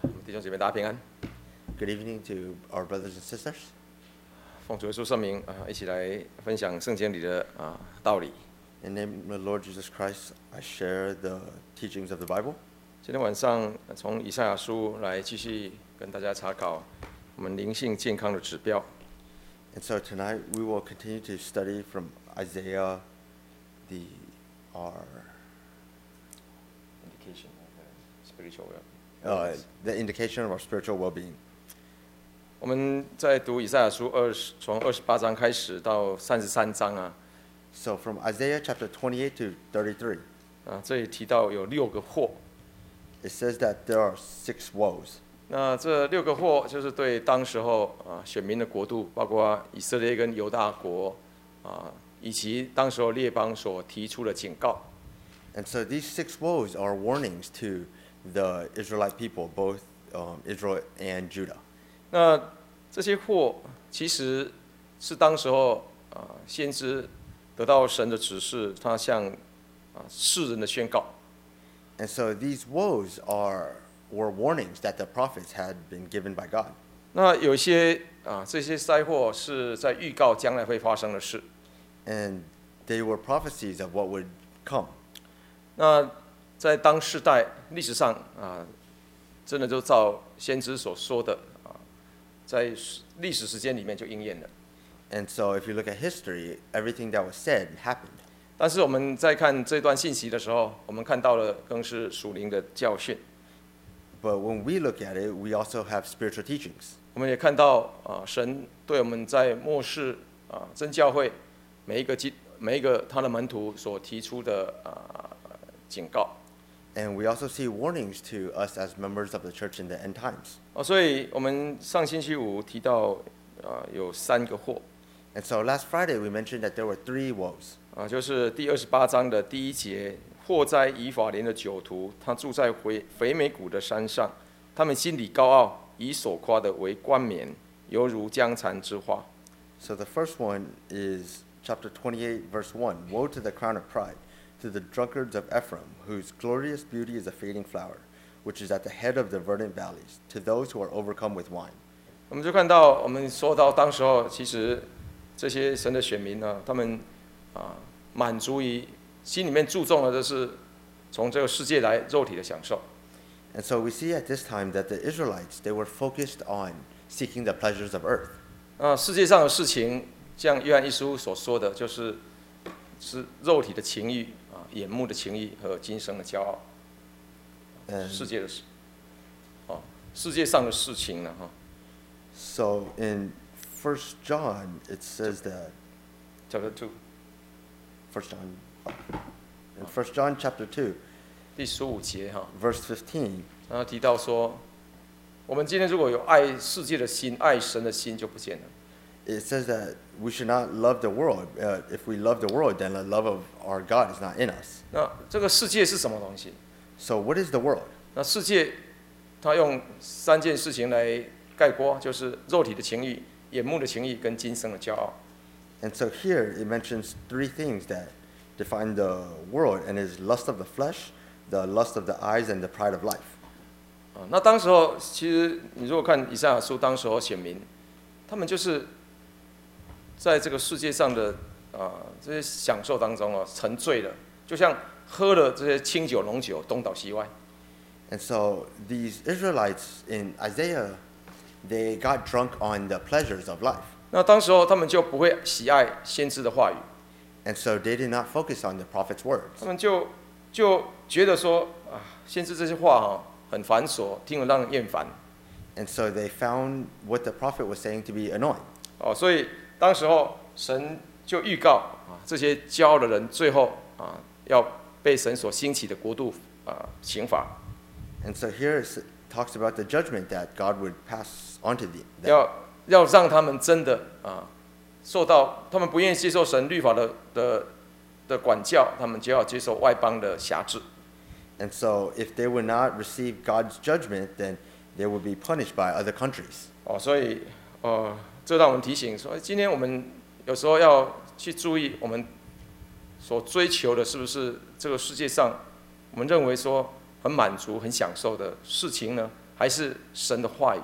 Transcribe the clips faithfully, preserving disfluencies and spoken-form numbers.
弟兄姐妹，大家平安。 Good evening to our brothers and sisters. 奉主耶稣圣名啊、呃，一起来分享圣经里的啊、呃、道理。 In the name of the Lord Jesus Christ, I share the teachings of the Bible. 今天晚上从以赛亚书来继续跟大家查考我们灵性健康的指标。 And so tonight we will continue to study from Isaiah, the our Indication of spiritual uh, the indication of our spiritual well-being. 我们在读以赛亚书二十，从二十八章开始到三十三章啊。 So from Isaiah chapter twenty-eight to thirty-three, 啊，这里提到有六个祸。 it says that there are six woes. 那这六个祸就是对当时候啊选民的国度，包括以色列跟犹大国啊，以及当时候列邦所提出的警告。 And so these six woes are warnings to the Israelite people, both um, Israel and Judah. 那这些祸其实是当时候啊先知得到神的指示，他向啊世人的宣告。 And so these woes are were warnings that the prophets had been given by God. 那有一些啊这些灾祸是在预告将来会发生的事。 And they were prophecies of what would come. 那在当世代历史上啊，真的就照先知所说的啊，在历史时间里面就应验了。 And so if you look at history, everything that was said happened. 但是我们在看这段信息的时候，我们看到了更是属灵的教训。 But when we look at it, we also have spiritual teachings. 我们也看到啊，神对我们在末世啊真教会每一个基每一个他的门徒所提出的啊警告。 And we also see warnings to us as members of the church in the end times. 哦，所以我们上星期五提到啊有三个祸。 And so last Friday we mentioned that there were three woes. 啊，就是第二十八章的第一节，祸哉以法莲的酒徒，他住在肥肥美谷的山上，他们心里高傲，以所夸的为冠冕，犹如江蚕之花。 So the first one is chapter twenty-eight, verse one. Woe to the crown of pride, to the drunkards of Ephraim, whose glorious beauty is a fading flower, which is at the head of the verdant valleys, to those who are overcome with wine. 我们就看到，我们说到当时候，其实这些神的选民呢，他们啊满足于心里面注重的就是从这个世界来肉体的享受。 And so we see at this time that the Israelites, they were focused on seeking the pleasures of earth. 啊，世界上的事情，像约翰一书所说的，就是是肉体的情欲啊，眼目的情欲和今生的骄傲。 And 世界的事，哦，世界上的事情呢，哈。 so in First John, it says that Chapter two， First John, in First John chapter two, 第十五节哈， verse fifteen, 然后提到说，我们今天如果有爱世界的心，爱神的心就不见了。 it says that we should not love the world. Uh, if we love the world, then the love of our God is not in us. 那这个世界是什么东西？ So what is the world? 那世界，它用三件事情来概括，就是肉体的情欲、眼目的情欲跟今生的骄傲。 And so here it mentions three things that define the world, and is lust of the flesh, the lust of the eyes, and the pride of life. 啊，那当时候其实你如果看以赛亚书，当时候选民，他们就是在这个世界上的啊这些享受当中啊沉醉了，就像喝了这些清酒浓酒，东倒西歪。 And so these Israelites in Isaiah, they got drunk on the pleasures of life. 那当时候他们就不会喜爱先知的话语， And so they did not focus on the prophet's words. 他们就就觉得说啊，先知这些话哈很繁琐，听了让人厌烦。 And so they found what the prophet was saying to be annoying. 哦，所以当时候神就预告啊，这些骄傲的人最后啊要被神所兴起的国度啊刑罚。 And so here it talks about the judgment that God would pass on to them. 要要让他们真的啊受到，他们不愿意接受神律法的的的管教，他们就要接受外邦的辖制。 And so if they would not receive God's judgment, then they would be punished by other countries. 哦，所以呃，这让我们提醒说，今天我们有时候要去注意，我们所追求的是不是这个世界上我们认为说很满足、很享受的事情呢？ 还是神的话语？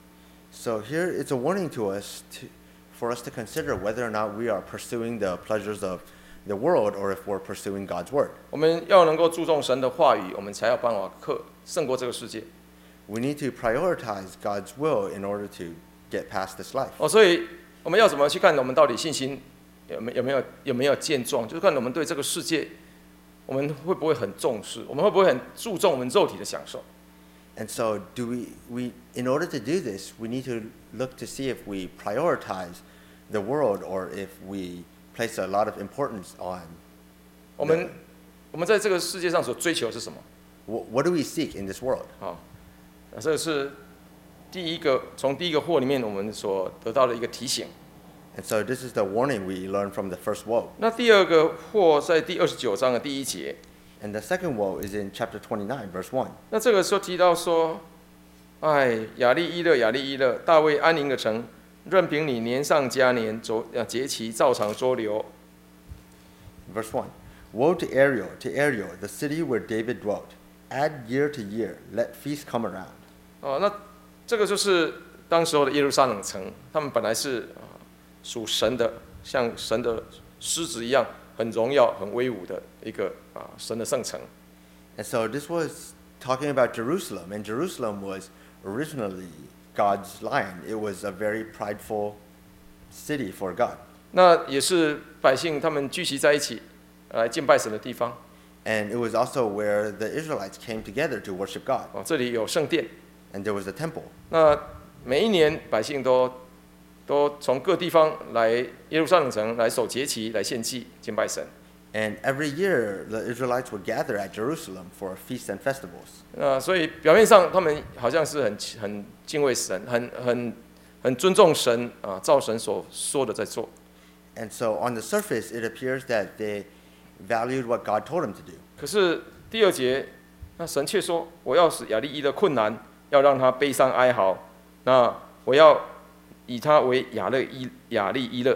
So here it's a warning to us to, for us to consider whether or not we are pursuing the pleasures of the world or if we're pursuing God's word. 我们要能够注重神的话语，我们才有办法克胜过这个世界。 We need to prioritize God's will in order to get past this life. 哦，所以我们要怎么去看我们到底信心有没有没有有没有健壮？就是看我们对这个世界，我们会不会很重视？我们会不会很注重我们肉体的享受？ And so do we, we in order to do this, we need to look to see if we prioritize the world or if we place a lot of importance on 我们我们在这个世界上所追求的是什么？ wh- what do we seek in this world. 好，那这是第一个从第一个祸里面我们所得到的一个提醒。 And so this is the warning we learn from the first woe. 那第二个祸在第二十九章的第一节。 And the second woe is in chapter twenty-nine, verse one. 那这个时候提到说，哎，亚利伊勒，亚利伊勒，大卫安宁的城，任凭你年上加年，周呃节期照常周流。 Verse one. Woe to Ariel, to Ariel, the city where David dwelt. Add year to year, let feast come around. 哦，那这个就是当时候的耶路撒冷城，他们本来是啊属神的，像神的狮子一样，很荣耀、很威武的一个啊神的圣城。 And so this was talking about Jerusalem, and Jerusalem was originally God's lion. It was a very prideful city for God. 那也是百姓他们聚集在一起来敬拜神的地方。 And it was also where the Israelites came together to worship God. 哦，这里有圣殿。 And there was a temple. 那每一年百姓都都从各地方来耶路撒冷城来守节期，来献祭敬拜神。 And every year, the Israelites would gather at Jerusalem for feasts and festivals. 那所以表面上他们好像是很很敬畏神，很很很尊重神啊，照神所说的在做。 And so on the surface, it appears that they valued what God told them to do. 可是第二节，那神却说：“我要使亚利伊的困难，要让他悲伤哀嚎。那我要以他为亚勒伊亚利伊勒。”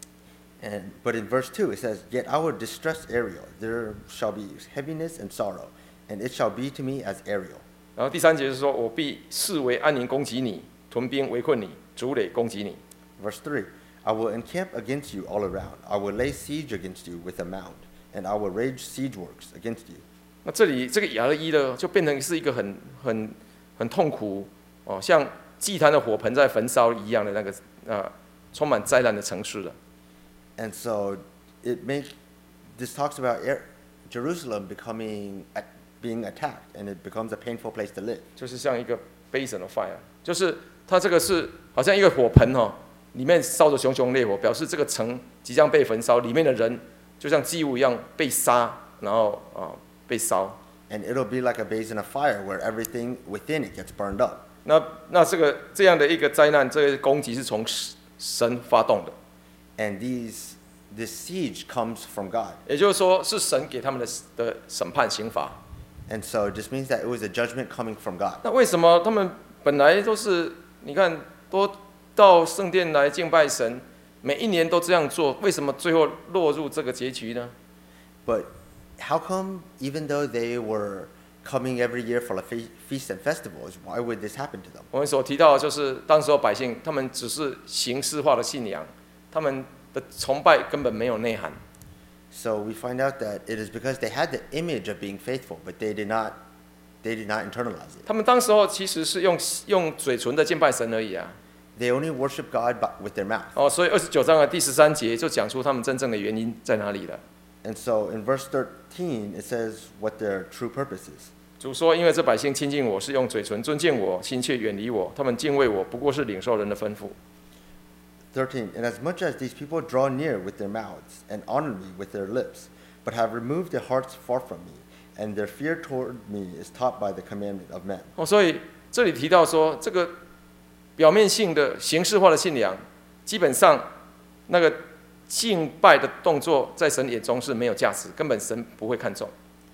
And, but in verse two, it says, Yet I will distress Ariel. There shall be heaviness and sorrow, and it shall be to me as Ariel. 然后第三节是说：“我必视为安宁攻击你，屯兵围困你，筑垒攻击你。” Verse three, I will encamp against you all around. I will lay siege against you with a mound, and I will rage siege works against you. 那这里这个亚勒伊勒就变成是一个很很很痛苦哦，像祭坛的火盆在焚烧一样的那个呃充满灾难的城市了。 And so it makes, this talks about Jerusalem becoming, being attacked, and it becomes a painful place to live. 就是像一个 basin of fire，就是它这个是好像一个火盆哦，里面烧着熊熊烈火，表示这个城即将被焚烧，里面的人就像祭物一样被杀，然后啊、呃、被烧。 And it'll be like a basin of fire where everything within it gets burned up. 那那这个这样的一个灾难，这个攻击是从神发动的。 And these, this siege comes from God. 也就是说，是神给他们的的审判刑罚。 And so this means that it was a judgment coming from God. 那为什么他们本来都是你看都到圣殿来敬拜神，每一年都这样做，为什么最后落入这个结局呢？ But how come, even though they were coming every year for the fe- feasts and festivals, why would this happen to them? 我们所提到的就是当时候百姓，他们只是形式化的信仰，他们的崇拜根本没有内涵。 So we find out that it is because they had the image of being faithful, but they did not, they did not internalize it. 他们当时候其实是用用嘴唇的敬拜神而已啊。 They only worship God by, with their mouth. 哦，所以二十九章的第十三节就讲出他们真正的原因在哪里了。 And so in verse thirteen, it says what their true purpose is. 主说：“因为这百姓亲近我，是用嘴唇尊敬我，心却远离我。他们敬畏我，不过是领受人的吩咐。” thirteen, and as much as these people draw near with their mouths and honor me with their lips, but have removed their hearts far from me, and their fear toward me is taught by the commandment of men. 哦，所以这里提到说，这个表面性的形式化的信仰，基本上那个敬拜的动作，在神眼中是没有价值，根本神不会看重。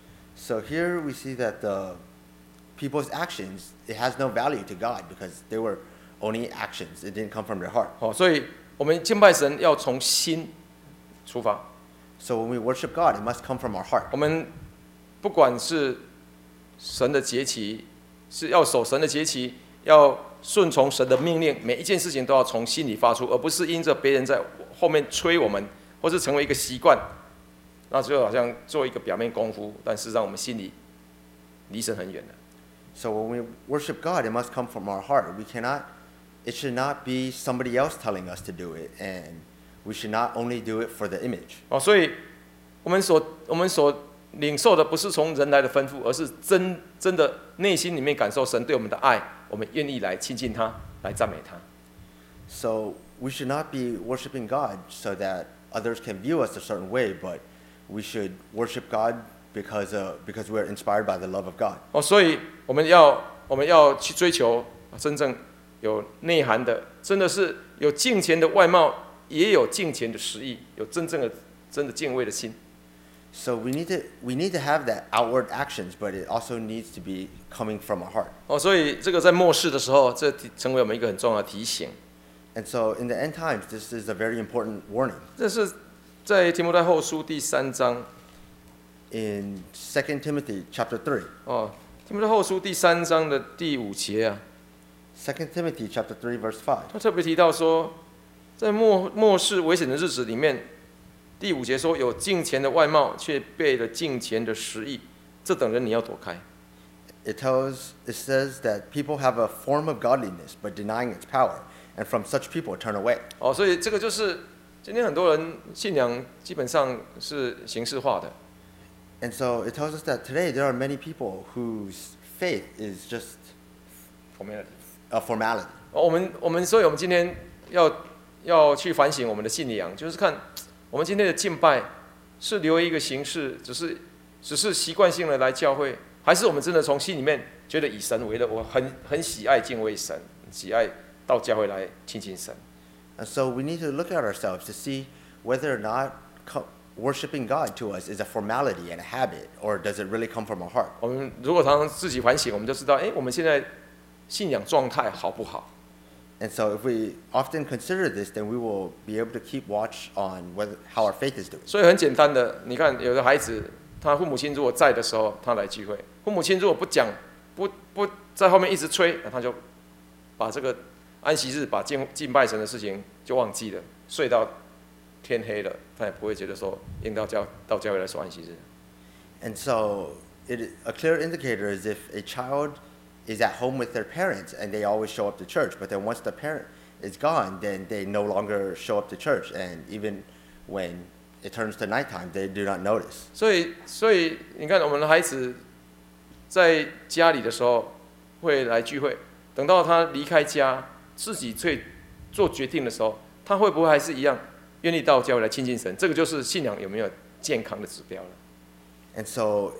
So here we see that the people's actions, it has no value to God because they were only actions. It didn't come from their heart. 哦，所以我们敬拜神要从心出发。 So when we worship God, it must come from our heart. 我们不管是神的节期， 是要守神的节期，要顺从神的命令，每一件事情都要从心里发出，而不是因着别人在后面催我们，或是成为一个习惯，那就好像做一个表面功夫，但事实上我们心里离神很远的。 So when we worship God, it must come from our heart. We cannot, it should not be somebody else telling us to do it, and we should not only do it for the image. 哦，所以我们所我们所领受的不是从人来的吩咐，而是真真的内心里面感受神对我们的爱，我们愿意来亲近他，来赞美他。 So we should not be worshiping God so that others can view us a certain way, but we should worship God because uh, because we're inspired by the love of God. 哦，所以我们要我们要去追求真正有内涵的，真的是有敬虔的外貌，也有敬虔的实意，有真正的真的敬畏的心。 So we need to we need to have that outward actions, but it also needs to be coming from our heart. 哦，所以这个在末世的时候，这成为我们一个很重要的提醒。 And so in the end times, this is a very important warning. 这是在提摩太后书第三章。 In Second Timothy chapter three. 哦，提摩太后书第三章的第五节啊。 Second Timothy chapter three verse five. 他特别提到说，在末末世危险的日子里面，第五节说有敬虔的外貌，却背了敬虔的实意，这等人你要躲开。 It tells it says that people have a form of godliness, but denying its power, and from such people turn away. 哦，所以这个就是今天很多人信仰基本上是形式化的。 And so it tells us that today there are many people whose faith is just a formality. 哦，我们我们所以我们今天要要去反省我们的信仰，就是看我们今天的敬拜是留一个形式，只是只是习惯性的来教会，还是我们真的从心里面觉得以神为乐，我很很喜爱敬畏神，喜爱到教会来亲近神。 And so we need to look at ourselves to see whether or not worshiping God to us is a formality and a habit, or does it really come from our heart? 我们如果常常自己反省，我们就知道，哎，我们现在信仰状态好不好？ And so if we often consider this, then we will be able to keep watch on whether, how our faith is doing. 所以很简单的，你看有的孩子，他父母亲如果在的时候，他来聚会；父母亲如果不讲，不不在后面一直催，他就把这个安息日、把敬敬拜神的事情就忘记了，睡到天黑了，他也不会觉得说应到教到教会来守安息日。 And so it, a clear indicator is if a child is at home with their parents and they always show up to church, but then once the parent is gone, then they no longer show up to church, and even when it turns to nighttime, they do not notice. 所以，所以你看，我们的孩子在家里的时候会来聚会，等到他离开家，自己去做决定的时候，他会不会还是一样愿意到教会来亲近神？这个就是信仰有没有健康的指标了。 And so,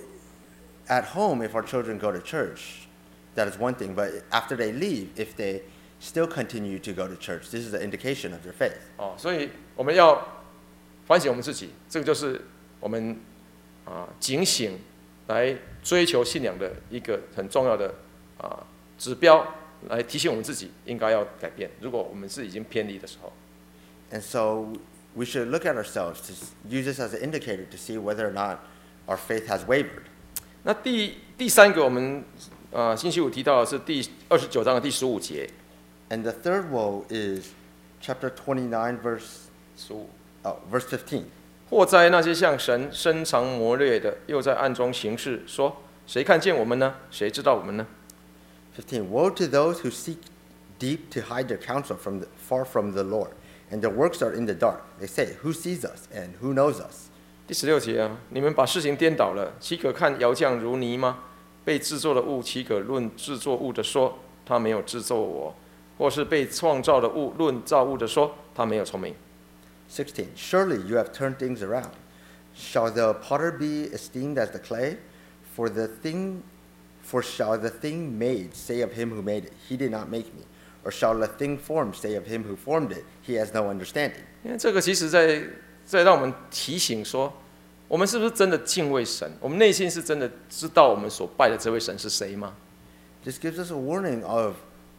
at home, if our children go to church, that is one thing. But after they leave, if they still continue to go to church, this is an indication of their faith. 哦，所以我们要反省我们自己，这个就是我们啊警醒来追求信仰的一个很重要的啊指标，来提醒我们自己应该要改变。如果我们是已经偏离的时候。 And so we should look at ourselves to use this as an indicator to see whether or not our faith has wavered. 那第第三个，我们呃星期五提到的是第二十九章的第十五节。 And the third woe is chapter twenty-nine, verse 十五。 oh, verse fifteen. 祸哉那些向神深藏谋略的，又在暗中行事，说谁看见我们呢？谁知道我们呢？ fifteen. Woe to those who seek deep to hide their counsel from the, far from the Lord, and their works are in the dark. They say, who sees us and who knows us? 第十六节啊，你们把事情颠倒了，岂可看窑匠如泥吗？被制作的物，岂可论制作物的说他没有制作我？或是被创造的物论造物的说他没有聪明？ sixteen. Surely you have turned things around. Shall the potter be esteemed as the clay? For the thing, for shall the thing made say of him who made it, he did not make me? Or shall the thing formed say of him who formed it, he has no understanding? 因为这个其实在在让我们提醒说，我们是不是真的敬畏神？我们内心是真的知道我们所拜的这位神是谁吗？ This gives us a warning of,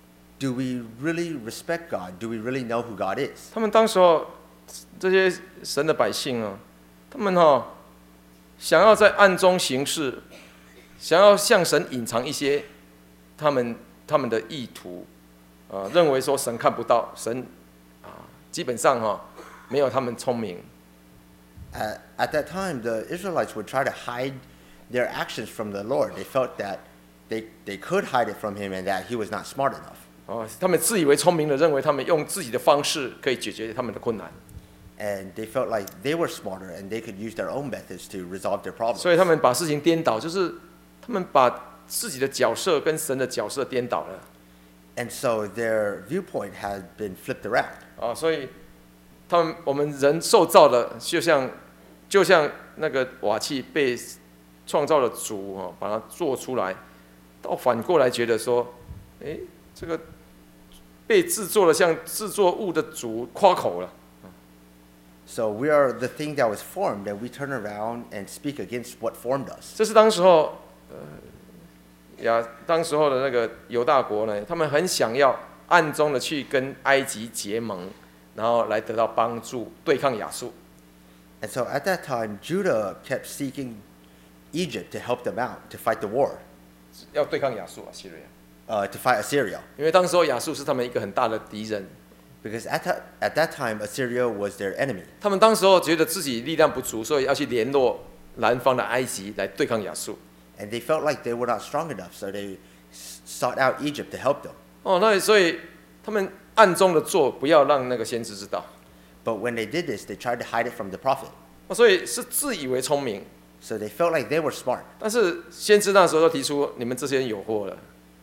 do we really respect God? Do we really know who God is? 他们当时候这些神的百姓啊，他们哈、哦、想要在暗中行事，想要向神隐藏一些他们他们的意图，呃，认为说神看不到，神啊，基本上哈、哦、没有他们聪明。 At, at that time, the Israelites would try to hide their actions from the Lord. They felt that they, they could hide it from him and that he was not smart enough. 哦，他们自以为聪明的，认为他们用自己的方式可以解决他们的困难。 And they felt like they were smarter and they could use their own methods to resolve their problems. 所以他们把事情颠倒，就是他们把自己的角色跟神的角色颠倒了。 And so their viewpoint had been flipped around. 啊，所以他们我们人受造的，就像就像那个瓦器被创造的主哦，把它做出来，到反过来觉得说，哎，这个被制作的像制作物的主夸口了。 So we are the thing that was formed, and we turn around and speak against what formed us. 这是当时候，呃，亚当时候的那个犹大国呢，他们很想要暗中的去跟埃及结盟，然后来得到帮助，对抗亚述。 And so at that time, Judah kept seeking Egypt to help them out to fight the war, 要对抗亚述啊，西瑞亚， uh, to fight Assyria. 因为当时候亚述是他们一个很大的敌人。 Because at that, at that time, Assyria was their enemy. 他们当时候觉得自己力量不足，所以要去联络南方的埃及来对抗亚述。 And they felt like they were not strong enough, so they sought out Egypt to help them. 哦，那所以他们暗中的做，不要让那个先知知道。 But when they did this, they tried to hide it from the prophet. 哦，所以是自以为聪明， So they felt like they were smart. 但是先知那时候就提出，你们这些人有祸了。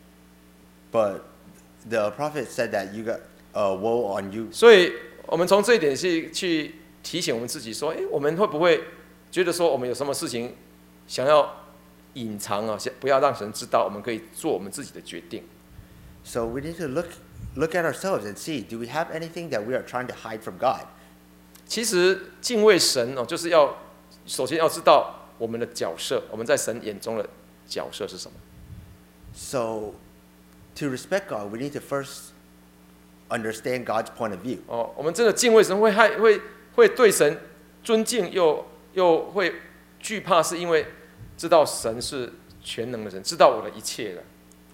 But the prophet said that you got uh, woe on you. 所以我们从这一点去去提醒我们自己说，哎，我们会不会觉得说，我们有什么事情想要隐藏啊，不要让神知道，我们可以做我们自己的决定。 So we need to look look at ourselves and see, do we have anything that we are trying to hide from God? 其实敬畏神哦，就是要首先要知道我们的角色，我们在神眼中的角色是什么。 So to respect God, we need to first understand God's point of view. 哦，我们真的敬畏神，会害会会对神尊敬，又又会惧怕，是因为知道神是全能的神，知道我的一切了。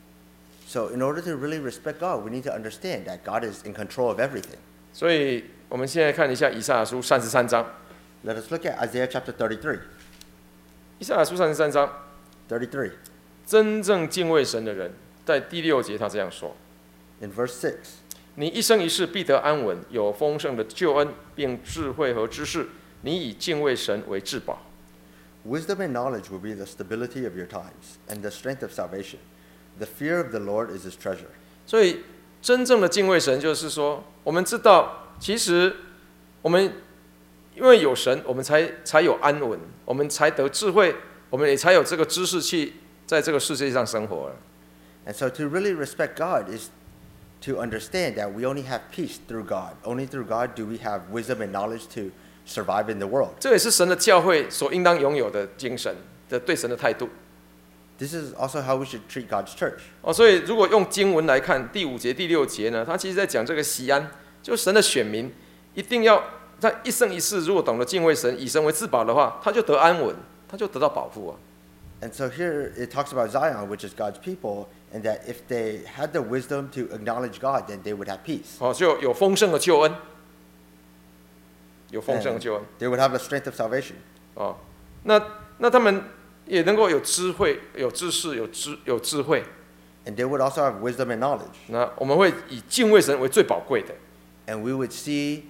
So in order to really respect God, we need to understand that God is in control of everything. 所以我们现在看一下以赛亚书三十三章。 Let us look at Isaiah chapter thirty-three. 以赛亚书三十三章， thirty-three. 真正敬畏神的人，在第六节他这样说： In verse six. 你一生一世必得安稳，有丰盛的救恩，并智慧和知识。你以敬畏神为至宝。 Wisdom and knowledge will be the stability of your times and the strength of salvation. The fear of the Lord is his treasure. 所以，真正的敬畏神，就是说，我们知道，其实我们因为有神，我们才才有安稳，我们才得智慧，我们也才有这个知识去在这个世界上生活了。 And so to really respect God is to understand that we only have peace through God. Only through God do we have wisdom and knowledge to survive in the world. 这也是神的教会所应当拥有的精神的对神的态度。 This is also how we should treat God's church. 哦，所以如果用经文来看第五节、第六节呢，他其实在讲这个西安，就神的选民一定要在一生一世，如果懂得敬畏神，以神为至宝的话，他就得安稳，他就得到保护啊。 And so here it talks about Zion, which is God's people, and that if they had the wisdom to acknowledge God, then they would have peace. 哦，就有丰盛的救恩，有丰盛的 And 救恩。 they would have the strength of salvation. 哦，那那他们也能够有智慧、有知识、有智有智慧。 And they would also have wisdom and knowledge. 那我们会以敬畏神为最宝贵的。 And we would see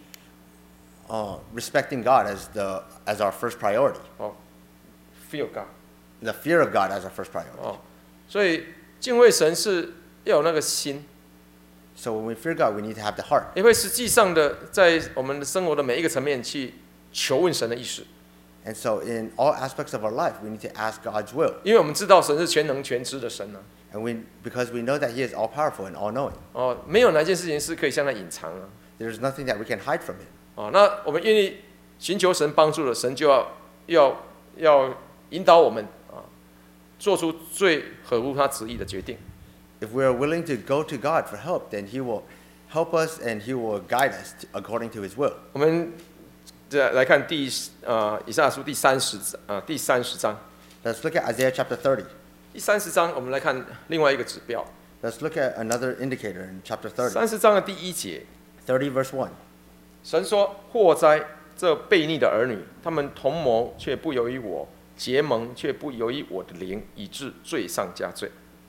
uh, respecting God as, the, as our first priority. 哦 ，feel God。 The fear of God as our first priority. 哦，所以敬畏神是要有那个心， So when we fear God, we need to have the heart. 也会实际上的在我们的生活的每一个层面去求问神的意思， And so in all aspects of our life, we need to ask God's will. 因为我们知道神是全能全知的神呢、 And we, because we know that He is all powerful and all knowing. 哦，没有哪件事情是可以向他隐藏啊。 There's nothing that we can hide from Him. 哦，那我们愿意寻求神帮助的，神就要要要引导我们啊，做出最合乎他旨意的决定。 If we are willing to go to God for help, then He will help us and He will guide us to, according to His will. 我们再来看第呃以赛亚书第三十啊第三十章， Let's look at Isaiah chapter thirty. 第三十章我们来看另外一个指标。 Let's look at another indicator in chapter thirty. 三十章的第一节， thirty verse one. 神说：“祸哉，这悖逆的儿女，他们同谋却不由于我，结盟却不由于我的灵，以致罪上加罪。”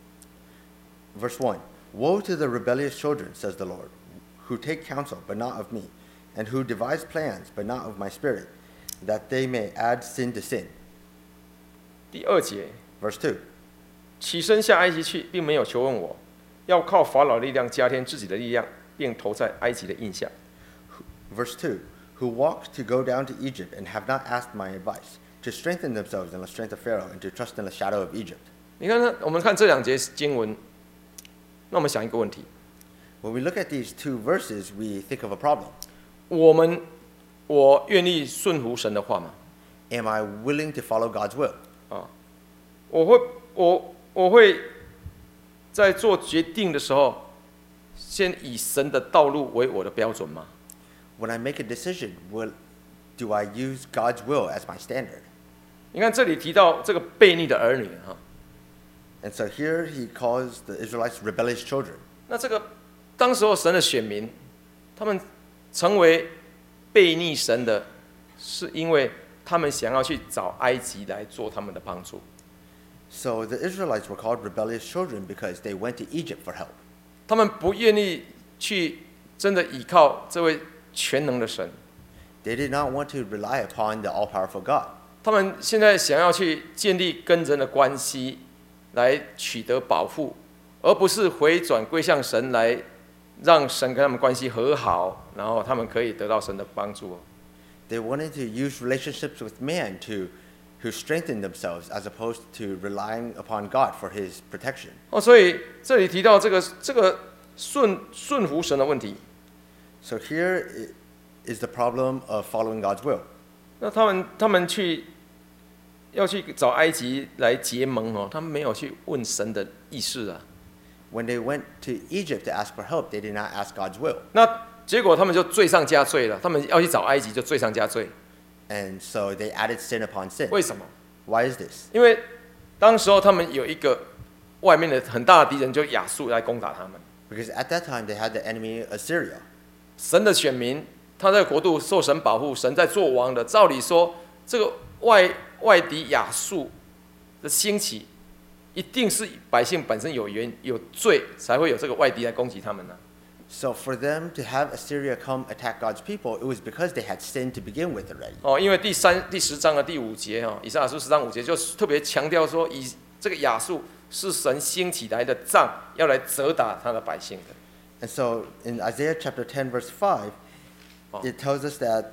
Verse one. Woe to the rebellious children, says the Lord, who take counsel, but not of me, and who devise plans, but not of my spirit, that they may add sin to sin. 第二节， Verse two. 起身下埃及去，并没有求问我，要靠法老力量加添自己的力量，并投在埃及的印下。 Verse two. Who walk to go down to Egypt, and have not asked my advice, to strengthen themselves in the strength of Pharaoh, and to trust in the shadow of Egypt. 你看呢？我们看这两节经文，那我们想一个问题： When we look at these two verses, we think of a problem. 我们，我愿意顺服神的话吗？ Am I willing to follow God's will? 啊，我会，我我会在做决定的时候，先以神的道路为我的标准吗？ When I make a decision, will, do I use God's will as my standard? 你看这里提到这个悖逆的儿女哈， And so here he calls the Israelites rebellious children. 那这个当时候神的选民，他们成为悖逆神的，是因为他们想要去找埃及来做他们的帮助。 So the Israelites were called rebellious children because they went to Egypt for help. 他们不愿意去真的依靠这位全能的神， They did not want to rely upon the all-powerful God. 他们现在想要去建立跟人的关系，来取得保护，而不是回转归向神，来让神跟他们关系和好，然后他们可以得到神的帮助。 They wanted to use relationships with man to, to strengthen themselves as opposed to relying upon God for his protection. 哦，所以这里提到这个这个顺顺服神的问题。 So here i- is the problem of following God's will. 那他们他们去要去找埃及来结盟哦，他们没有去问神的意思啊。 When they went to Egypt to ask for help, they did not ask God's will. 那结果他们就罪上加罪了，他们要去找埃及就罪上加罪。 And so they added sin upon sin. 为什么？ Why is this? 因为当时候他们有一个外面的很大的敌人，就亚述来攻打他们。 Because at that time they had the enemy Assyria. 神的选民，他在国度受神保护，神在做王的。照理说，这个外外敌亚述的兴起，一定是百姓本身有原有罪，才会有这个外敌来攻击他们呢、啊。 So for them to have Assyria come attack God's people, it was because they had sinned to begin with already. 哦，因为第三、第十章的第五节哦，以赛亚书十章五节就特别强调说，以这个亚述是神兴起来的杖，要来责打他的百姓的。 And so in Isaiah chapter ten verse five, it tells us that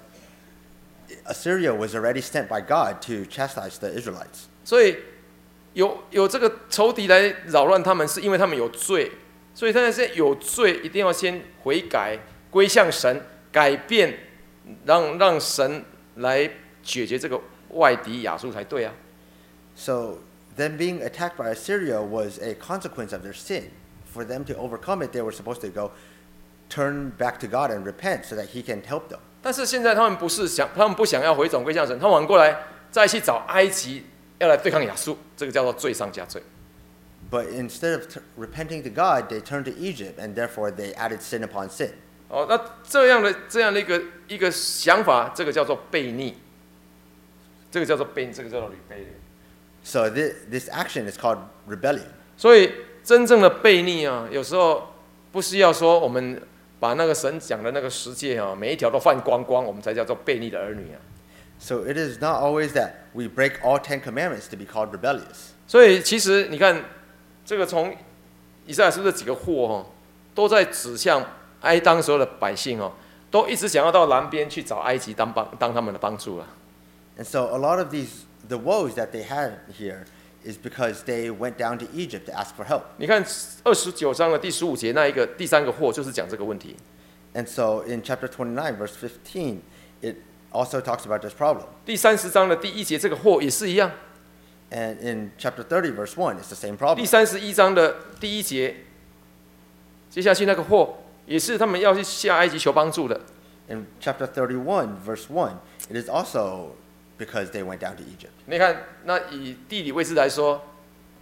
Assyria was already sent by God to chastise the Israelites. 所以有有这个仇敌来扰乱他们，是因为他们有罪。所以他们现在有罪，一定要先悔改，归向神，改变，让让神来解决这个外敌亚述才对啊。 So them being attacked by Assyria was a consequence of their sin. For them to overcome it, they were supposed to go turn back to God and repent so that He can help them. 但是现在他们不是想，他们不想要回转归向神，他们反过来再去找埃及，要来对抗亚述，这个叫做罪上加罪。 But instead of t- repenting to God, they turned to Egypt, and therefore they added sin upon sin. 哦，那这样的这样的一个一个想法，这个叫做悖逆，这个叫做悖，这个叫做 rebellion。 So thi- this action is called rebellion. 所以真正的悖逆啊，有时候不是要说我们把那个神讲的那个十诫啊，每一条都犯光光，我们才叫做悖逆的儿女啊。 So it is not always that we break all Ten Commandments to be called rebellious. 所以其实你看，这个从以赛亚书这几个祸哦，都在指向埃当所有的百姓哦，都一直想要到南边去找埃及当帮当他们的帮助啊。 And so a lot of these, the woes that they had here, is because they went down to Egypt to ask for help. 你看二十九章的第十五节那一个第三个祸，就是讲这个问题。 And so in chapter twenty-nine, verse fifteen, it also talks about this problem. 第三十章的第一节这个祸也是一样。 And in chapter thirty, verse one, it's the same 第 problem. 三十一章的第一节，接下去那个祸也是他们要去下埃及求帮助的。 In chapter thirty-one, verse one, it is also because they went down to Egypt. 你看，那以地理位置来说，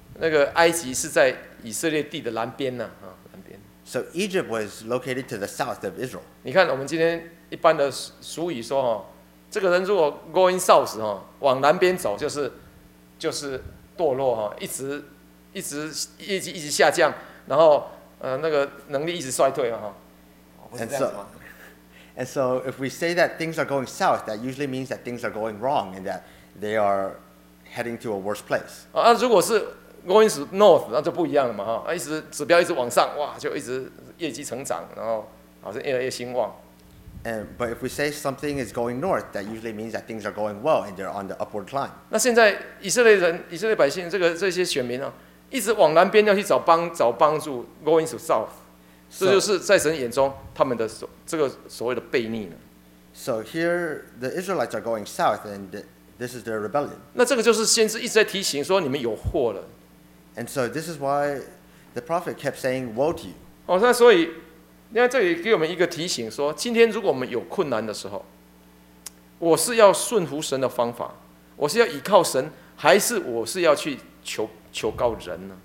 那个埃及是在以色列地的南边呢、啊，南边。 So Egypt was located to the south of Israel. 你看我们今天一般的俗语说哈，这个人如果 going south 哈，往南边走就是就是堕落哈，一直一直业绩一直下降，然后呃那个能力一直衰退哈。 And so, and so if we say that things are going south, that usually means that things are going wrong and that they are heading to a worse place. 啊，如果是 going north 那就不一样了嘛哈，啊一直指标一直往上，哇就一直业绩成长，然后好像越来越兴旺。 And, but if we say something is going north, that usually means that things are going well and they're on the upward climb. 那现在以色列人、以色列百姓这个这些选民啊，一直往南边要去找帮找帮助 ，going to south， 这就是在神眼中他们的所这个所谓的悖逆了。 So here the Israelites are going south, and this is their rebellion. 那这个就是先知一直在提醒说你们有祸了。 And so this is why the prophet kept saying, "Woe to you." 哦，那所以你看这里给我们一个提醒说，今天如果我们有困难的时候，我是要顺服神的方法，我是要倚靠神，还是我是要去求求告人呢？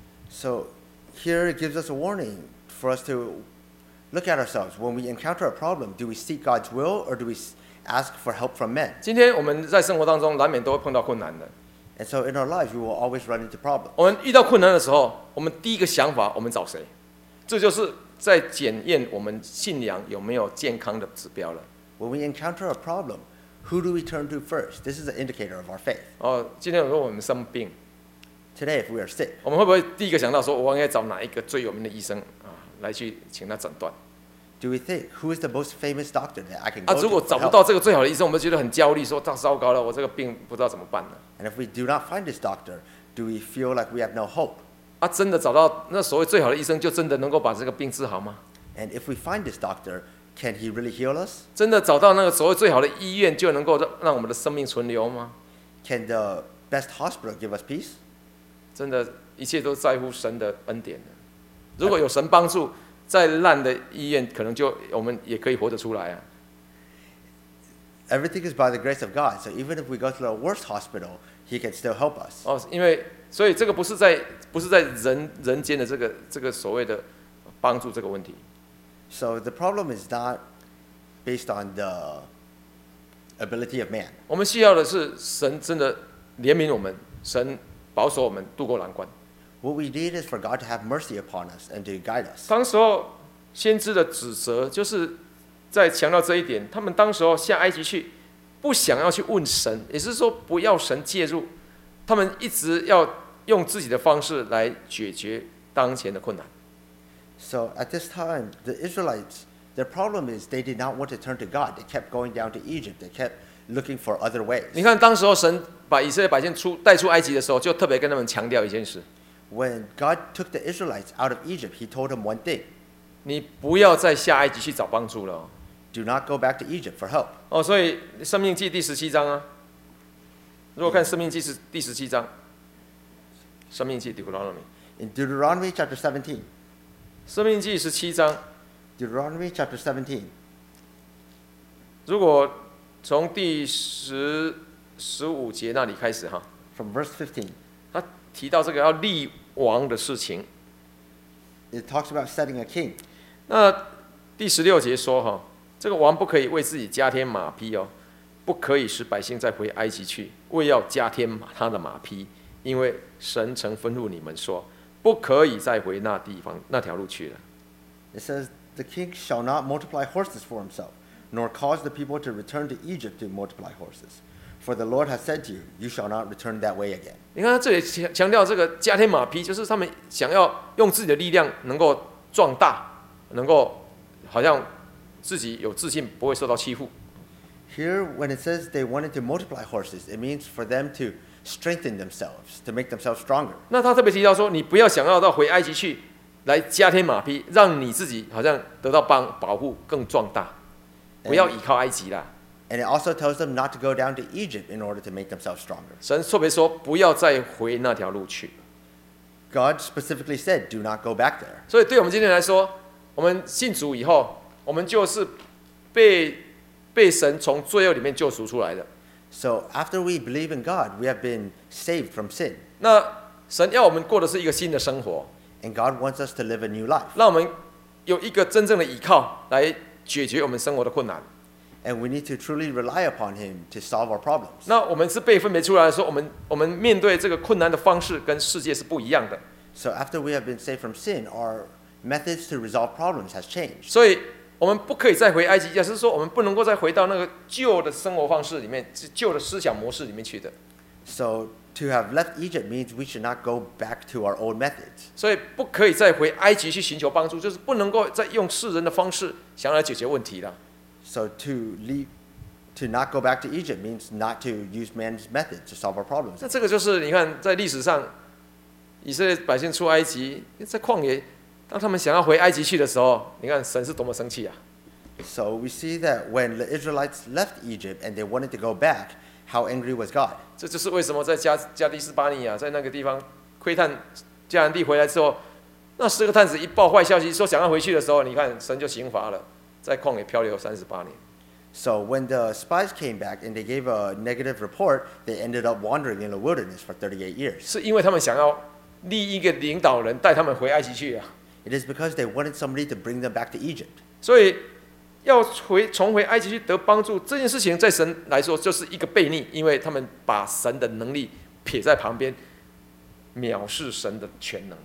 So here it gives us a warning for us to look at ourselves. When we encounter a problem, do we seek God's will or do we ask for help from men? 今天我们在生活当中难免都会碰到困难的。 And so in our lives, we will always run into problems. 我们遇到困难的时候，我们第一个想法，我们找谁？这就是在检验我们信仰有没有健康的指标了。 When we encounter a problem, who do we turn to first? This is an indicator of our faith. 哦，今天如果我们生病， Today, if we are sick, 我们会不会第一个想到说，我应该找哪一个最有名的医生啊，来去请他诊断？ do we think, who is the most famous doctor that I can 啊， go 如果 to 找 for 不 help? 到这个最好的医生，我们觉得很焦虑，说糟糟糕了，我这个病不知道怎么办了。 And if we do not find this doctor, do we feel like we have no hope? 啊，真的找到那所谓最好的医生，就真的能够把这个病治好吗？ And if we find this doctor, can he really heal us? 真的找到那个所谓最好的医院，就能够让让我们的生命存留吗？ Can the best hospital give us peace? 真的，一切都在乎神的恩典的。如果有神帮助，再烂的医院，可能就我们也可以活得出来啊。 Everything is by the grace of God. So even if we go to the worst hospital, he can still help us. 哦，因为所以这个不是在不是在人人间的这个这个所谓的帮助这个问题。 So the problem is not based on the ability of man. 我们需要的是神真的怜悯我们，神保守我们渡过难关。 What we need is for God to have mercy upon us and to guide us. 当时候先知的指责就是在强调这一点，他们当时候下埃及去，不想要去问神，也是说不要神介入，他们一直要用自己的方式来解决当前的困难。 So at this time, the Israelites, their problem is they did not want to turn to God. They kept going down to Egypt. They kept looking for other ways. 你看，当时候神把以色列百姓出带出埃及的时候，就特别跟他们强调一件事： When God took the Israelites out of Egypt, he told them one thing: 你不要再下埃及去找帮助了哦。 do not go back to Egypt for help. 哦，所以《生命记》第十七章啊，如果看《生命记》是第十七章，《生命记》Deuteronomy， In Deuteronomy chapter seventeen, 《生命记》十七章， Deuteronomy chapter seventeen, 如果从第十十五节那里开始哈， from verse fifteen, 他提到这个要立王的事情。 it talks about setting a king. 那第十六节说哈，这个王不可以为自己加添马匹哦，不可以使百姓再回埃及去，为要加添他的马匹，因为神曾吩咐你们说，不可以再回那地方那条路去了。 It says, the king shall not multiply horses for himself, nor cause the people to return to Egypt to multiply horses. For the Lord has said to you, you shall not return that way again. 你看他这里强强调这个加添马匹，就是他们想要用自己的力量能够壮大，能够好像自己有自信，不会受到欺负。 Here, when it says they wanted to multiply horses, it means for them to strengthen themselves, to make themselves stronger. 那他特别提到说，你不要想要到回埃及去来加添马匹，让你自己好像得到帮保护更壮大，不要依靠埃及啦。 And it also tells them not to go down to Egypt in order to make themselves stronger. 神特别说，不要再回那条路去。 God specifically said, do not go back there. 所以对我们今天来说，我们信主以后，我们就是被被神从罪恶里面救赎出来的。 So after we believe in God, we have been saved from sin. 那神要我们过的是一个新的生活， And God wants us to live a new life. 让我们有一个真正的依靠来解决我们生活的困难。 And we need to truly rely upon Him to solve our problems. 那我们是被分别出来的时候，我们我们面对这个困难的方式跟世界是不一样的。 So after we have been saved from sin, our methods to resolve problems has changed. 所以我们不可以再回埃及，也就是说，我们不能够再回到那个旧的生活方式里面、旧的思想模式里面去的。 So to have left Egypt means we should not go back to our old methods. 所以不可以再回埃及去寻求帮助，就是不能够再用世人的方式想要来解决问题了。 So to leave, to not go back to Egypt means not to use man's methods to solve our problems. 那这个就是你看，在历史上，以色列百姓出埃及，在旷野，当他们想要回埃及去的时候，你看神是多么生气啊！ So we see that when the Israelites left Egypt and they wanted to go back, how angry was God? 这就是为什么在加加利斯巴尼亚，在那个地方窥探迦南地回来之后，那十个探子一报坏消息说想要回去的时候，你看神就刑罚了，在旷野漂流三十八年。 So when the spies came back and they gave a negative report, they ended up wandering in the wilderness for thirty-eight years. 是因为他们想要立一个领导人带他们回埃及去啊， It is because they wanted somebody to bring them back to Egypt. 所以要回重回埃及去得帮助这件事情，在神来说就是一个悖逆，因为他们把神的能力撇在旁边，藐视神的全能。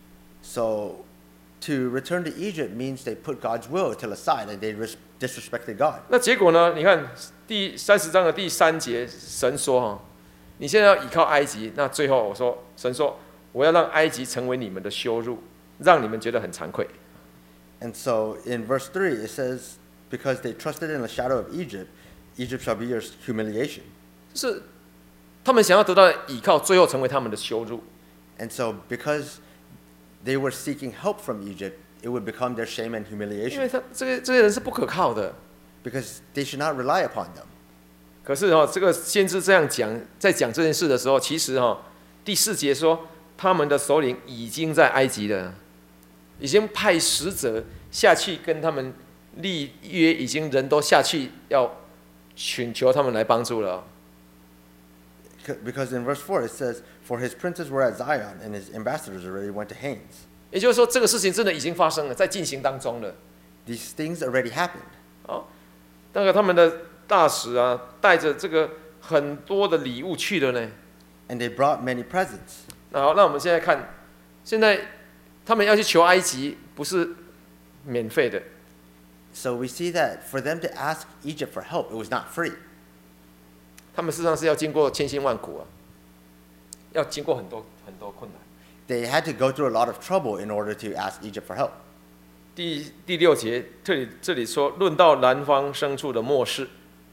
So to return to Egypt means they put God's will to the side and they ris- disrespected God. 那结果呢？你看第三十章的第三节，神说：“哈，你现在要倚靠埃及。”那最后我说，神说：“我要让埃及成为你们的羞辱，让你们觉得很惭愧。” And so in verse three it says, because they trusted in the shadow of Egypt, Egypt shall be your humiliation. 就是他们想要得到倚靠，最后成为他们的羞辱。 And so because they were seeking help from Egypt, it would become their shame and 因为 humiliation. 他这个这些人是不可靠的。 Because they should not rely upon them. 可是哈、哦，这个先知这样讲，在讲这件事的时候，其实哈、哦，第四节说他们的首领已经在埃及了，已经派使者下去跟他们立约，已经人都下去要请求他们来帮助了。 Because in verse four it says, for his princes were at Zion and his ambassadors already went to Hanes. 也就是说，这个事情真的已经发生了，在进行当中了。 These things already happened. 哦，那个他们的大使啊，带着这个很多的礼物去了呢。 And they brought many presents. 好，那我们现在看，现在他们要去求埃及，不是免费的。 So we see that for them to ask Egypt for help, it was not free. 他们事实上是要经过千辛万苦啊，要经过很多很多困难。 They had to go through a lot of trouble in order to ask Egypt for help. 第第六节，这里这里说，论到南方牲畜的末世，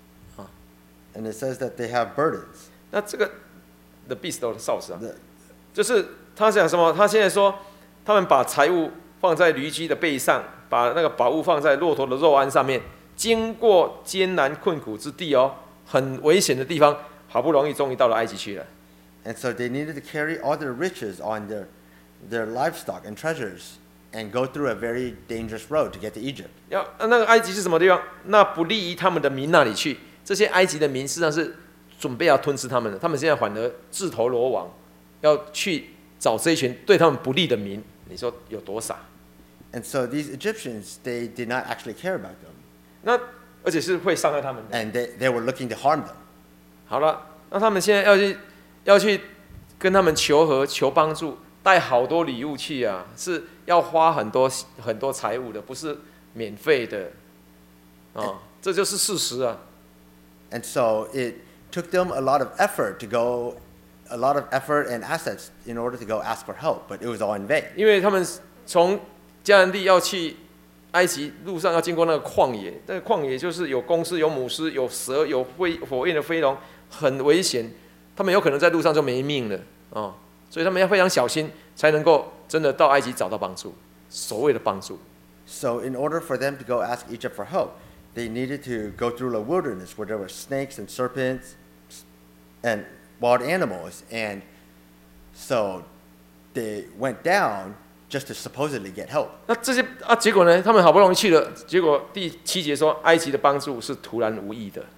And it says that they have burdens. 那这个 the beast of the south 啊， The- 就是他讲什么？他现在说，他们把财物放在驴驹的背上，把那个宝物放在骆驼的肉鞍上面，经过艰难困苦之地哦，很危险的地方，好不容易终于到了埃及去了。 And so they needed to carry all their riches on their, their livestock and treasures and go through a very dangerous road to get to Egypt. 要那个埃及是什么地方？那不利于他们的民那里去。这些埃及的民实际上是准备要吞噬他们的，他们现在反而自投罗网，要去找这一群对他们不利的民。你说有多傻？ And so these Egyptians, they did not actually care about them. 那而且是会伤害他们的。 And they, they were looking to harm them. 好了，那他们现在要去要去跟他们求和、求帮助，带好多礼物去啊，是要花很多很多财物的，不是免费的。哦，这就是事实啊。 And so it took them a lot of effort to go, a lot of effort and assets in order to go ask for help, but it was all in vain. 因为他们从迦南地要去埃及，路上要经过那个旷野，那个旷野就是有公狮、有母狮、有蛇、有飞火焰的飞龙，很危险。他们有可能在路上就没命了哦，所以他们要非常小心，才能够真的到埃及找到帮助，所谓的帮助。 So in order for them to go ask Egypt for help, they needed to go through the wilderness where there were snakes and serpents and wild animals. And so they went down just to supposedly get help. 那这些啊，结果呢？他们好不容易去了，结果第七节说，埃及的帮助是突然无意的。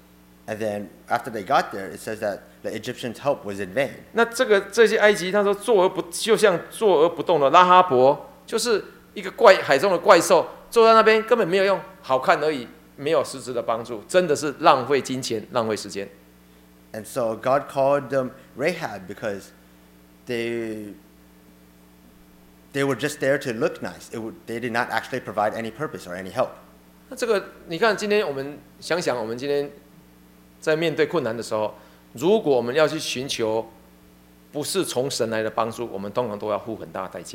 And then after they got there, it says that the Egyptians' help was in vain. 那这个这些埃及，他说坐而不就像坐而不动的拉哈伯，就是一个怪海中的怪兽，坐在那边根本没有用，好看而已，没有实质的帮助，真的是浪费金钱，浪费时间。 And so God called them Rahab because they they were just there to look nice. It would, they did not actually provide any purpose or any help. 那这个你看，今天我们想想，我们今天在面对困难的时候，如果我们要去寻求不是从神来的帮助，我们通常都要付很大的代价。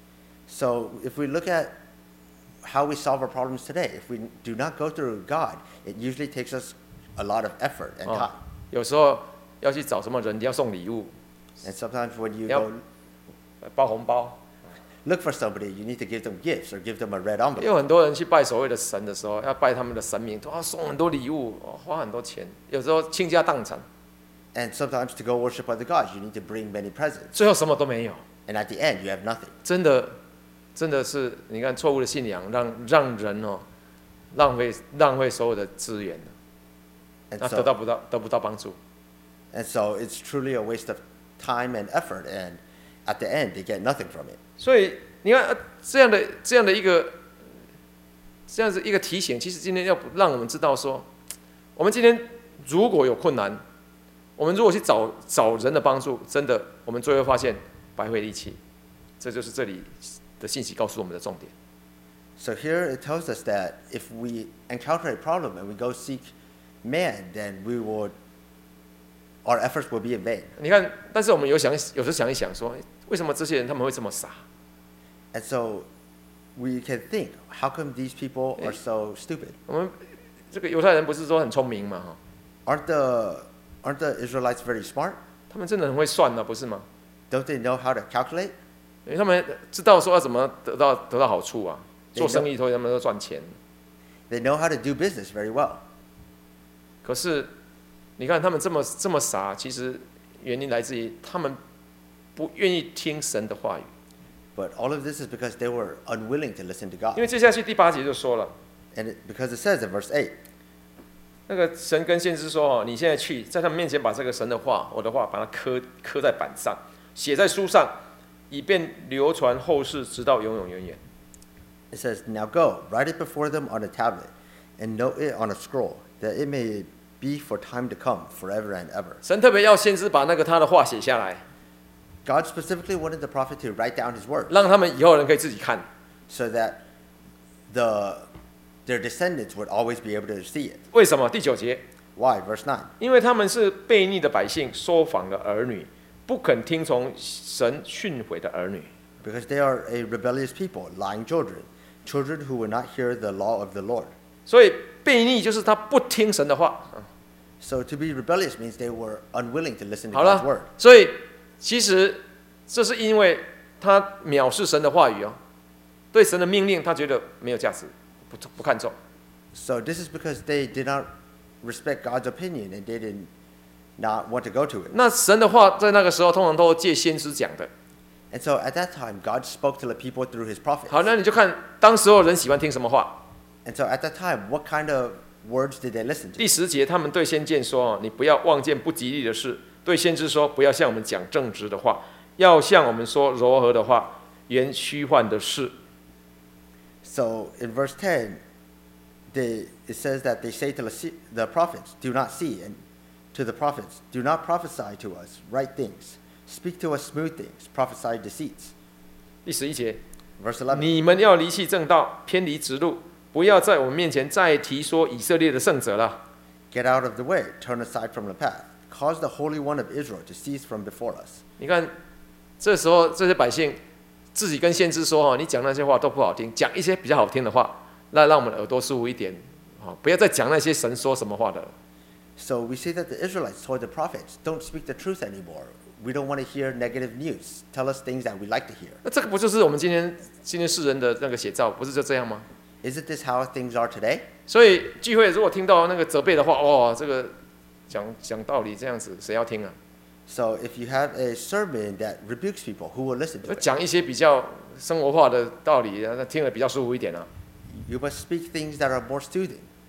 So if we look at how we solve our problems today, if we do not go through God, it usually takes us a lot of effort and time. 有时候要去找什么人，要送礼物， And sometimes when you Yep. go 包红包。 look for somebody, you need to give them gifts or give them a red 也 envelope. 有很多人去拜所谓的神的时候，要拜他们的神明，都要送很多礼物，哦花很多钱，有时候倾家荡产， And sometimes to go worship other gods, you need to bring many presents. 最后什么都没有。 And at the end, you have nothing. 真的，真的是你看错误的信仰，让让人哦浪费浪费所有的资源， And 那得到 so, 不到得不到帮助。 and so it's truly a waste of time and effort. And at the end, they get nothing from it. 所以你看呃这样的这样的一个这样子一个提醒，其实今天要让我们知道说，我们今天如果有困难，我们如果去找找人的帮助，真的我们最后发现白费力气。这就是这里的信息告诉我们的重点。 So here it tells us that if we encounter a problem and we go seek man, then we will, our efforts will be in vain. 你看，但是我们有想，有时想一想说，为什么这些人他们会这么傻？ And so we can think, how come these people are so stupid? 我们这个犹太人不是说很聪明嘛？哈， Aren't the, aren't the Israelites very smart? 他们真的很会算呢、不是吗？ Don't they know how to calculate? 因为他们知道说要怎么得到得到好处啊， 对做生意所以他们都赚钱。 They know how to do business very well. 可是你看他们这么这么傻，其实原因来自于他们不愿意听神的话语。 But all of this is because they were unwilling to listen to 因 God. 为接下去第八节就说了， And it, because it says in verse eight, 那个神跟先知说：“哦，你现在去，在他们面前把这个神的话，我的话，把它刻刻在板上，写在书上，以便流传后世，直到永永远远。” it says, Now go, write it before them on a tablet, and note it on a scroll, that it may be for time to come, forever and ever. 神特别要先知把那个他的话写下来， God specifically wanted the prophet to write down his words 让他们以后人可以自己看。 so that the, their descendants would always be able to see it. 为什么？第九节， Why? Verse nine. 因为他们是悖逆的百姓，说谎的儿女，不肯听从神训诲的儿女。 Because they are a rebellious people, lying children, children who will not hear the law of the Lord. 所以悖逆就是他不听神的话。 So to be rebellious means they were unwilling to listen to 好 God's word. 了，所以其实这是因为他藐视神的话语哦，对神的命令他觉得没有价值，不不看重。 So this is because they did not respect God's opinion and they did not want to go to it. 那神的话在那个时候通常都借先知讲的。 And so at that time, God spoke to the people through his prophets. 好，那你就看当时候人喜欢听什么话。 And so at that time, what kind of words did they listen to? 第十节，他们对先见说：“哦，你不要望见不吉利的事。”对先知说：“不要向我们讲正直的话，要向我们说柔和的话，言虚幻的事。” So in verse ten, they, it says that they say to the, se- the prophets, do not see, and to the prophets, do not prophesy to us right things. Speak to us smooth things, prophesy deceits. 第十一节， Verse eleven, 你们要离弃正道，偏离直路，不要在我们面前再提说以色列的圣者了。 get out of the way, turn aside from the path. Cause the Holy One of Israel to cease from before us. 你看，这时候这些百姓自己跟先知说：“哦，你讲那些话都不好听，讲一些比较好听的话，那让我们的耳朵舒服一点，哦，不要再讲那些神说什么话的。” So we see that the Israelites told the prophets, don't speak the truth anymore. We don't want to hear negative news. Tell us things that we like to hear. 那这个不就是我们今天今天世人的那个写照，不是就这样吗？ Isn't this how things are today? 所以聚会如果听到那个责备的话，哇，这个讲讲道理这样子，谁要听啊？ So if you have a sermon that rebukes people, who will listen to it? 讲一些比较生活化的道理，那听了比较舒服一点啊。 You must speak things that are more soothing.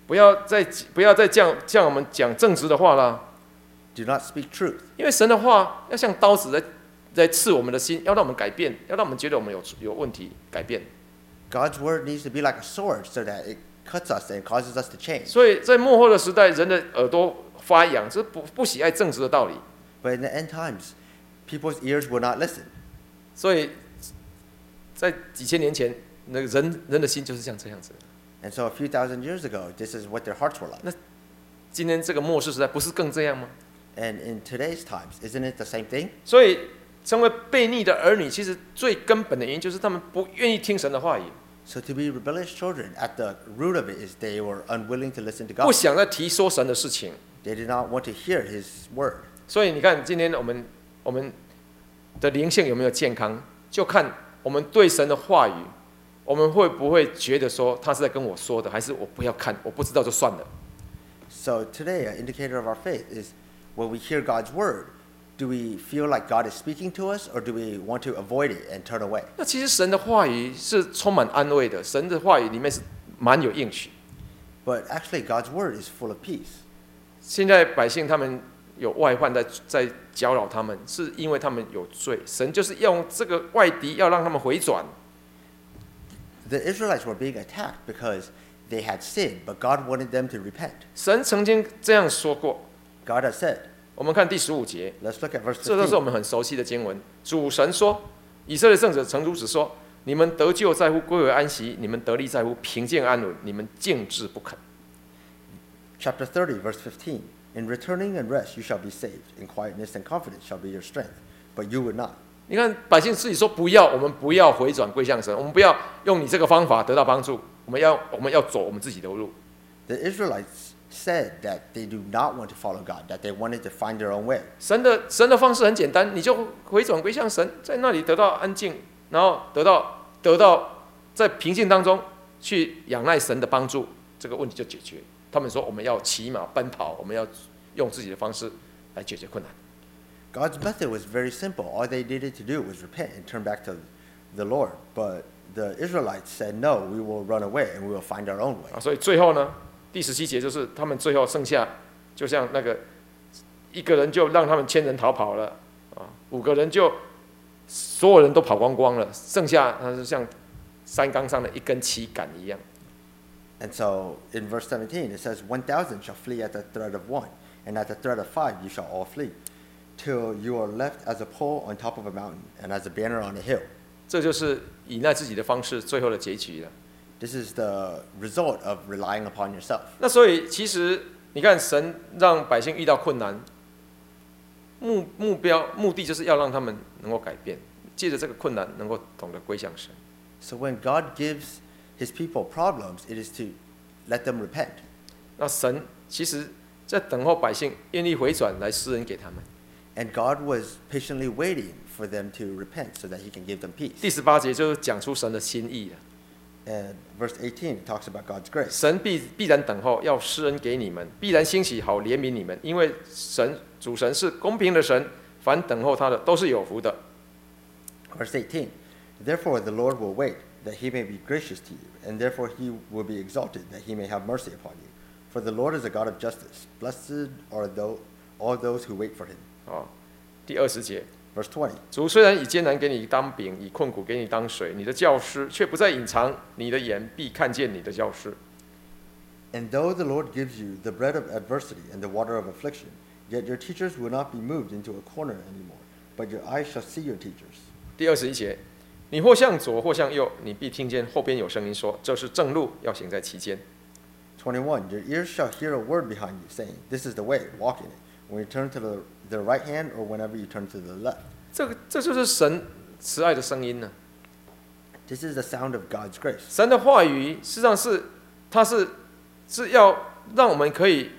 不要再不要再讲像我们讲正直的话啦。 Do not speak truth. 因为神的话要像刀子在在刺我们的心，要让我们改变，要让我们觉得我们有有问题，改变。 God's word needs to be like a sword so that it cuts us and causes us to change. 所以在末后的时代，人的耳朵发痒，这不不喜爱正直的道理。 But in the end times, people's ears will not listen. 所以在几千年前，那个人人的心就是像这样子。 And so a few thousand years ago, this is what their hearts were like. 那今天这个末世时代，不是更这样吗？ And in today's times, isn't it the same thing? 所以成为悖逆的儿女，其实最根本的原因就是他们不愿意听神的话语， So to be rebellious children, at the root of it is they were unwilling to listen to 不 God. 想再提说神的事情。 They did not want to hear His word. 所以你看，今天我们我们的灵性有没有健康，就看我们对神的话语，我们会不会觉得说他是在跟我说的，还是我不要看，我不知道就算了。 So today, an indicator of our faith is when we hear God's word, do we feel like God is speaking to us, or do we want to avoid it and turn away? 那其实神的话语是充满安慰的，神的话语里面是蛮有应许。 But actually, God's word is full of peace. 现在百姓他们有外患在在搅扰他们，是因为他们有罪，神就是用这个外敌要让他们回转。 The Israelites were being attacked because they had sinned, but God wanted them to repent. 神曾经这样说过， God has said, 我们看第十五节， let's look at verse 这都是我 fifteen. 们很熟悉的经文。主神说：“以色列圣者曾如此说：你们得救在乎归为安息，你们得力在乎平静安稳，你们静置不肯。” Chapter thirty, verse fifteen. In returning and rest you shall be saved. In quietness and confidence shall be your strength. But you would not. 你看百姓自己说不要，我们不要回转归向神，我们不要用你这个方法得到帮助，我们要我们要走我们自己的路。 The Israelites said that they do not want to follow God, that they wanted to find their own way. 神的神的方式很简单，你就回转归向神，在那里得到安静，然后得到得到在平静当中去仰赖神的帮助，这个问题就解决。他们说我们要骑马奔跑，我们要用自己的方式来解决困难。 God's method was very simple. All they needed to do was repent and turn back to the Lord. But the Israelites said, no, we will run away and we will find our own way. 啊，所以最后呢，第十七节就是他们最后剩下，就像那个一个人就让他们千人逃跑了，啊，五个人就所有人都跑光光了，剩下他是像山岗上的一根旗杆一样。 And so in verse seventeen, it says, one thousand shall flee at the threat of one, and at the threat of five you shall all flee, till you are left as a pole on top of a mountain, and as a banner on a hill. 这就是依赖自己的方式最后的结局了。 This is the result of relying upon yourself. 那所以其实你看，神让百姓遇到困难，目目标目的就是要让他们能够改变，借着这个困难能够懂得归向神。 So when God gives His people problems, it is to let them repent. 那神其实在等候百姓愿意回转来施恩给他们。 And God was patiently waiting for them to repent so that He can give them peace. 第十八节就是讲出神的心意了。 And verse eighteen talks about God's grace. 神必必然等候，要施恩给你们，必然兴起，好怜悯你们，因为神主神是公平的神，凡等候他的都是有福的。 Verse eighteen. Therefore the Lord will wait, that He may be gracious to you, and therefore He will be exalted, that He may have mercy upon you. For the Lord is a God of justice. Blessed are those, all those who wait for Him. 哦，第二十节， Verse twenty. 主虽然以艰难给你当饼，以困苦给你当水，你的教师却不再隐藏，你的眼必看见你的教师。 And though the Lord gives you the bread of adversity and the water of affliction, yet your teachers will not be moved into a corner anymore, but your eyes shall see your teachers. 第二十一节，你或向左或向右，你必听见后边有声音说：“这是正路，要行在其间。” twenty-one. Your ears shall hear a word behind you, saying, This is the way, walk in it. When you turn to the, the right hand, or whenever you turn to the left. 这个这就是神慈爱的声音呢。 This is the sound of God's grace. 神的话语实际上是，它是是要让我们可以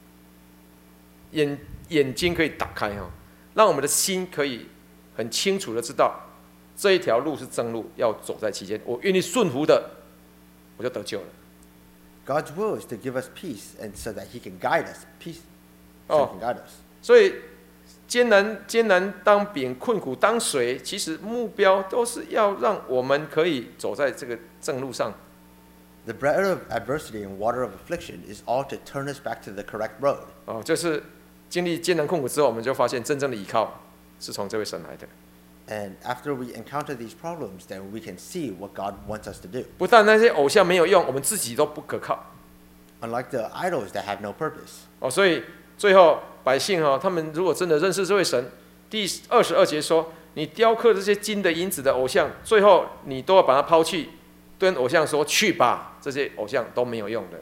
眼眼睛可以打开哈，让我们的心可以很清楚的知道这一条路是正路，要走在其间。我愿意顺服的，我就得救了。 God's will is to give us peace, and so that He can guide us. Peace, so Oh. He can guide us. 所以艰难艰难当饼，困苦当水，其实目标都是要让我们可以走在这个正路上， The bread of adversity and water of affliction is all to turn us back to the correct road. 哦，就是经历艰难困苦之后，我们就发现真正的依靠是从这位神来的。 And after we encounter these problems, then we can see what God wants us to do. 不但那些偶像没有用，我们自己都不可靠。 Unlike the idols that have no purpose. 哦，所以最后百姓哈、哦，他们如果真的认识这位神，第二十二节说，你雕刻这些金的银子的偶像，最后你都要把它抛弃，跟偶像说去吧，这些偶像都没有用的。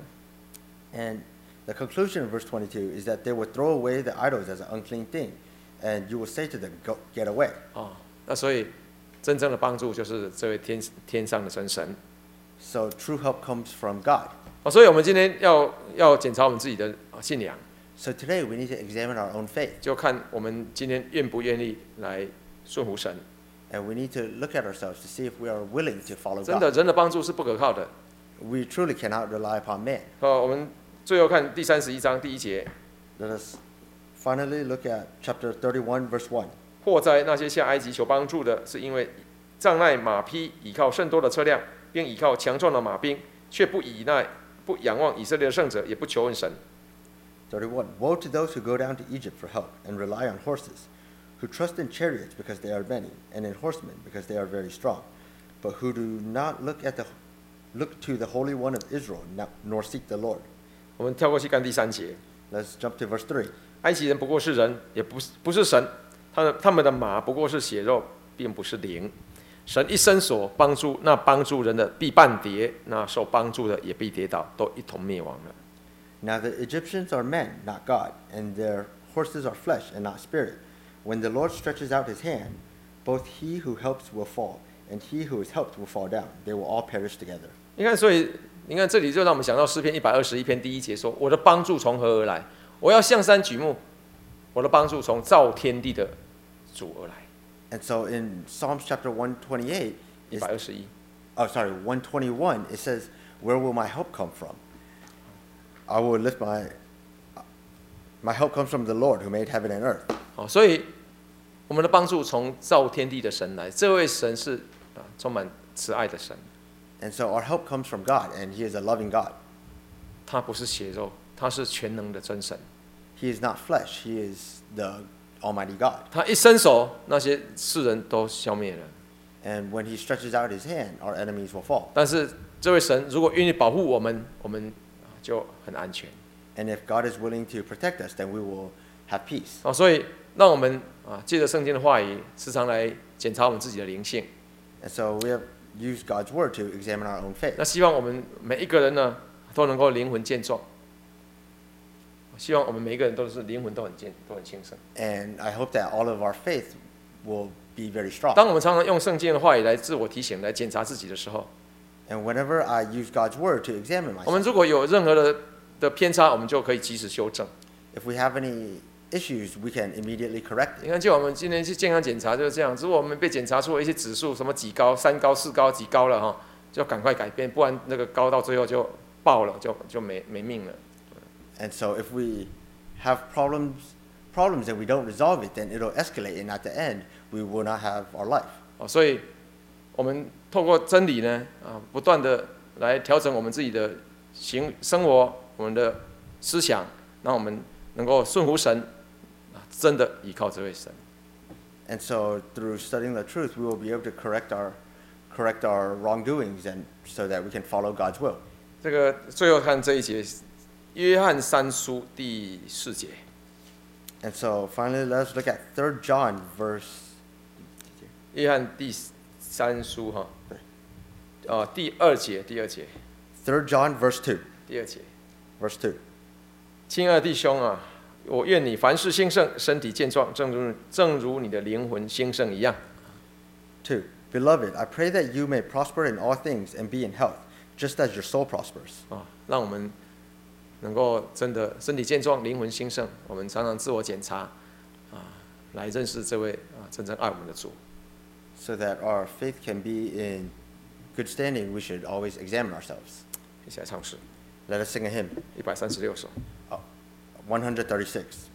And the conclusion of verse twenty-two is that they would throw away the idols as an unclean thing, and you will say to them, "Go, get away." 哦，那所以真正的帮助就是这位天天上的真神。 So true help comes from God. 哦，所以我们今天要要检查我们自己的信仰， So today we need to examine our own faith, 就看我们今天愿不愿意来顺服神。 and we need to look at ourselves to see if we are willing to follow 真的， God. 人的帮助是不可靠的。 We truly cannot rely upon man. 哦，我们最后看第三十一章第一节， Let us finally look at chapter thirty-one, verse one. 祸哉那些向埃及求帮助的，是因为仗赖马匹，倚靠甚多的车辆，并倚靠强壮的马兵，却不倚赖、不仰望以色列的圣者，也不求问神。 thirty-one. Woe to those who go down to Egypt for help and rely on horses, who trust in chariots because they are many, and in horsemen because they are very strong, but who do not look at the look to the Holy One of Israel, no- nor seek the Lord. 我们跳过去看第三节， Let's jump to verse three. 埃及人不过是人，也不是不是神，他的他们的马不过是血肉，并不是灵。神一伸手帮助，那帮助人的必半跌，那受帮助的也必跌倒，都一同灭亡了。 Now the Egyptians are men, not God, and their horses are flesh and not spirit. When the Lord stretches out his hand, both he who helps will fall, and he who is helped will fall down. They will all perish together. 你看，所以你看这里就让我们想到诗篇一百二十一篇第一节说：“我的帮助从何而来？我要向山举目，我的帮助从造天地的主而来。” And so in Psalms chapter one twenty-eight, 一 is, 百二十一， oh sorry, one twenty-one, it says, "Where will my help come from? I will lift my my help comes from the Lord who made heaven and earth." 哦，所以我们的帮助从造天地的神来，这位神是啊充满慈爱的神， And so our help comes from God, and He is a loving God. 他不是血肉，他是全能的真神。 He is not flesh; He is the Almighty God. 他一伸手，那些世人都消灭了。 And when He stretches out His hand, our enemies will fall. 但是这位神如果愿意保护我们，我们啊就很安全。 And if God is willing to protect us, then we will have peace. 哦，所以让我们啊借着圣经的话语，时常来检查我们自己的灵性。 And so we have used God's word to examine our own faith. 那希望我们每一个人呢，都能够灵魂健壮。希望我们每一个人都是灵魂都很健，都很轻盛。 And I hope that all of our faith will be very strong. 当我们常常用圣经的话语来自我提醒、来检查自己的时候， And whenever I use God's word to examine 我们 myself, 如果有任何的的偏差，我们就可以及时修正。 if we have any issues, we can immediately correct 你 it. 看，就我们今天去健康检查就是这样，如果我们被检查出了一些指数，什么几高、三高、四高、几高了哈，就要赶快改变，不然那个高到最后就爆了，就就没没命了。 And so if we have problems, problems and we don't resolve it, then it'll escalate, and at the end, we will not have our life. 哦，所以我们透过真理呢，啊，不断的来调整我们自己的行生活，我们的思想，让我们能够顺服神，啊，真的依靠这位神。 And so through studying the truth, we will be able to correct our, correct our wrongdoings, and so that we can follow God's will. 这个最后看这一节，约翰三书第四节。 And so finally, let's look at Third John verse. 约翰第三书哈，呃，第二节，第二节， Third John verse two. 第二节。 Verse two. 亲爱的弟兄啊，我愿你凡事兴盛，身体健壮，正如正如你的灵魂兴盛一样。 Two. Beloved, I pray that you may prosper in all things and be in health, just as your soul prospers. 啊，让我们能够真的身体健壮，灵魂兴盛。我们常常自我检查，啊，来认识这位啊真正爱我们的主。 So that our faith can be in good standing, we should always examine ourselves. 一起来唱诗， Let us sing a hymn, 一百三十六首。 one thirty-six.